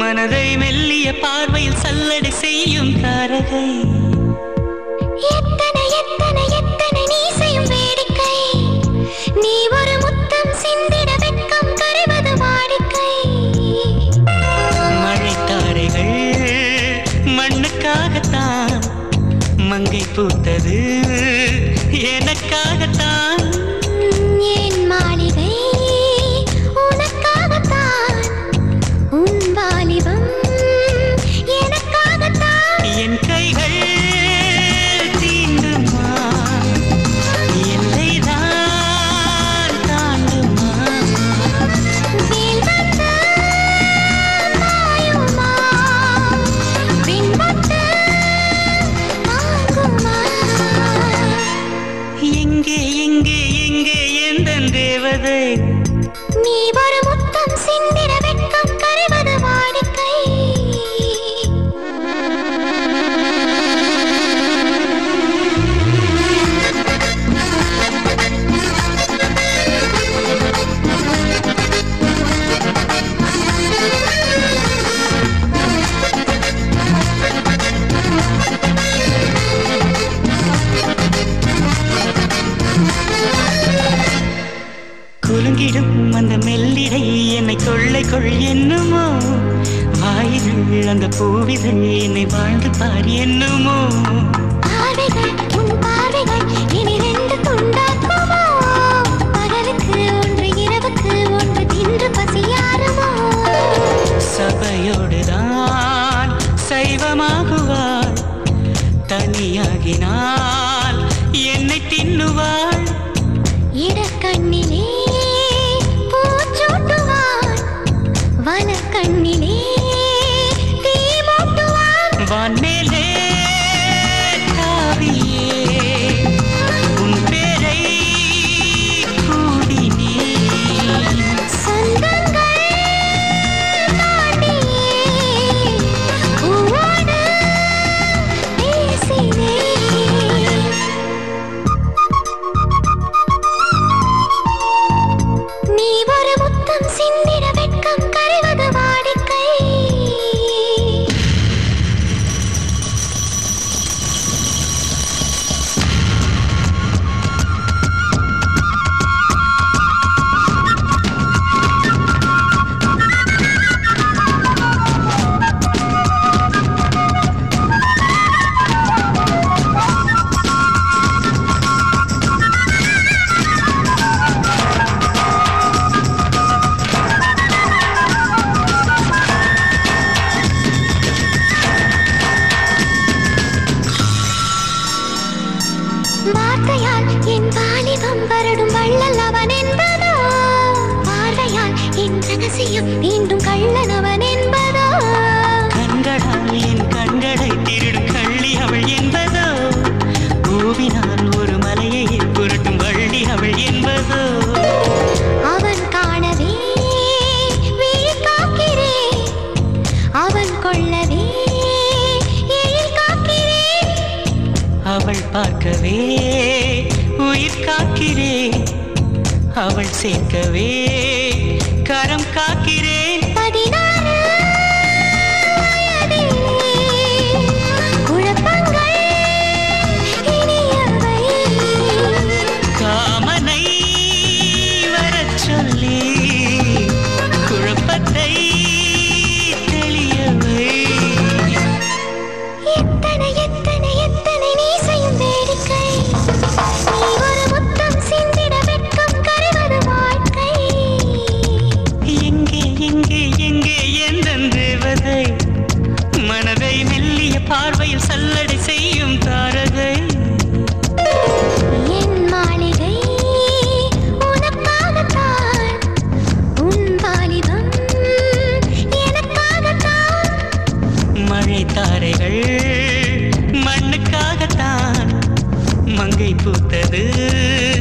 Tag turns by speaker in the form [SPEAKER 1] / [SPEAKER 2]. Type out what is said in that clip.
[SPEAKER 1] மனதை மெல்லிய பார்வையில் சல்லடை செய்யும் தாரகை.
[SPEAKER 2] எத்தனை எத்தனை எத்தனை நீ செய்யும் வேடிக்கை, நீ ஒரு முத்தம் சிந்திட வெட்கம் கரைவது வாடிக்கை.
[SPEAKER 1] மழைத்தாரைகள் மண்ணுக்காகத்தான், மங்கை பூத்தது எனக்காகத்தான்.
[SPEAKER 2] என் மாளிகை உனக்காகத்தான், உன் வாலிபம் எனக்காகத்தான்.
[SPEAKER 1] என் கைகள் தீண்டுமா, எல்லைதான் தாண்டுமா.
[SPEAKER 2] வேல் வந்து பாயுமா, பின்பட்டு வாங்குமா.
[SPEAKER 1] எங்கே எங்கே எங்கே எந்தன் தேவதை,
[SPEAKER 2] நீ ஒரு முத்தம் சிந்திட வெட்கம் கரைவது வாடிக்கை.
[SPEAKER 1] குலுங்கிடும் அந்த மெல்லிடை என்னை கொள்ளை கொள் என்னுமோ. வாயிகள் அந்த பூவிகள் என்னை வாழ்ந்து பார் என்னுமோ.
[SPEAKER 2] பார்வைகள் உன் பார்வைகள் இனி ரெண்டு துண்டாக்குமோ. பகலுக்கு ஒன்று இரவுக்கு ஒன்று தின்று பசியாருமோ.
[SPEAKER 1] சபையோடுதான் சைவமாகுவாள், தனியாகினால் என்னை தின்னுவாள்.
[SPEAKER 2] இடக்கண்ணிலே பூச்சூட்டுவான், வனக்கண்ணிலே தீ மூட்டுவான்.
[SPEAKER 1] வான்மேலே தாவியே உன் பேரை கூடினேன்.
[SPEAKER 2] சொந்தங்கள் தாண்டியே பூவோடு பேசினேன். நீ ஒரு முத்தம் சிந்திட வெட்கம் கரைவது வாடிக்கை. வார்த்தையால் என் வாலிபம் வருடும் வள்ளல் அவன் என்பதோ. பார்வையால் என் ரகசியம் மீண்டும் கள்ளன் அவன் என்பதோ.
[SPEAKER 1] கண்களால் என் கண்களை திருடும் கள்ளி அவள் என்பதோ. பூவினால் ஒரு மலையை புரட்டும் வள்ளி அவள் என்பதோ.
[SPEAKER 2] அவன் காணவே விழி காக்கிறேன், அவன் கொள்ளவே எழில் காக்கிறேன்.
[SPEAKER 1] அவள் பார்க்கவே உயிர் காக்கிறேன், அவள் சேர்க்கவே கரம் காக்கிறேன்.
[SPEAKER 2] 16 வயதிலே குழப்பங்கள் இனியவை.
[SPEAKER 1] காமனை வரச் சொல்லி குழப்பத்தை தெளியவை.
[SPEAKER 2] எத்தனை எத்தனை எத்தனை நீ செய்யும் வேடிக்கை, நீ ஒரு முத்தம் சிந்திட வெட்கம் கரைவது வாழ்க்கை.
[SPEAKER 1] எங்கே எங்கே எங்கே எந்தன் தேவதை, மனதை மெல்லிய பார்வையில் சல்லடை செய்யும் தாரகை.
[SPEAKER 2] என் மாளிகை உனக்காகத்தான், உன் வாலிபம் எனக்காகத்தான்.
[SPEAKER 1] மழை தாரைகள் மண்ணுக்காகத்தான், மங்கை பூத்தது